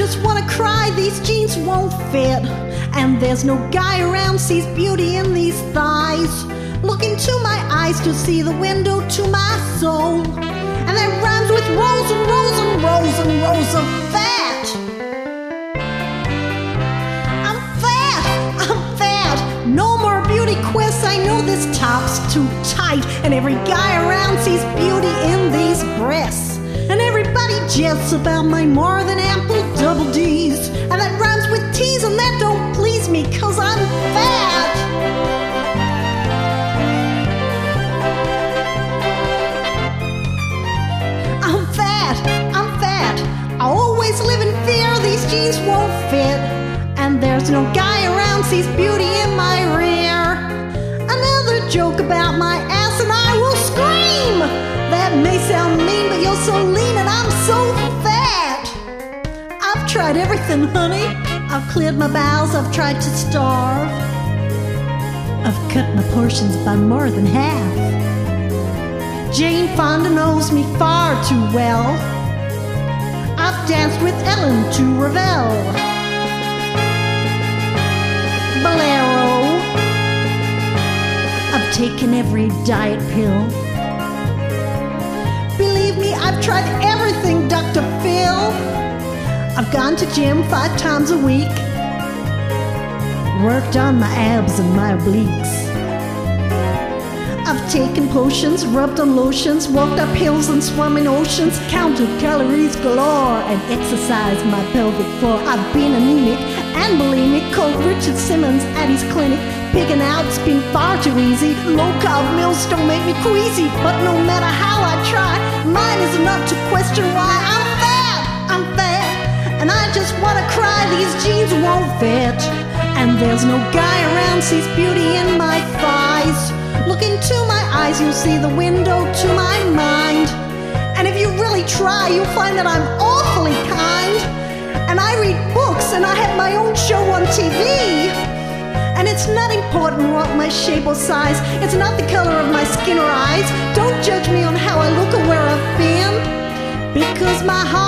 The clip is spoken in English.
just wanna cry, these jeans won't fit. And there's no guy around sees beauty in these thighs. Look into my eyes to see the window to my soul. And that rhymes with rows and rows and rows and rows of fat. I'm fat. No more beauty quests, I know this top's too tight. And every guy around sees beauty in these breasts. And everybody jests about my more than ample double D's. And that rhymes with T's, and that don't please me, 'cause I'm fat. I'm fat. I always live in fear these jeans won't fit. And there's no guy around sees beauty in my rear. Another joke about my ass and I will scream. That may sound mean, but you're so lean and I'm so fat. I've tried everything, honey. I've cleared my bowels, I've tried to starve. I've cut my portions by more than half. Jane Fonda knows me far too well. I've danced with Ellen to Ravel. Bolero. I've taken every diet pill. Believe me, I've tried everything, Dr. Phil. I've gone to gym 5 times a week. Worked on my abs and my obliques. I've taken potions, rubbed on lotions, walked up hills and swum in oceans, counted calories galore, and exercised my pelvic floor. I've been anemic and bulimic, called Richard Simmons at his clinic. Pigging out's been far too easy. Low-carb meals don't make me queasy, but no matter how I try, mine is enough to question why I'm fat, and I just wanna cry, these jeans won't fit. And there's no guy around sees beauty in my thighs. Look into my eyes, you'll see the window to my mind. And if you really try, you'll find that I'm awfully kind. And I read books, and I have my own show on TV. And it's not important what my shape or size. It's not the color of my skin or eyes. Don't judge me on how I look or where I've been, because my heart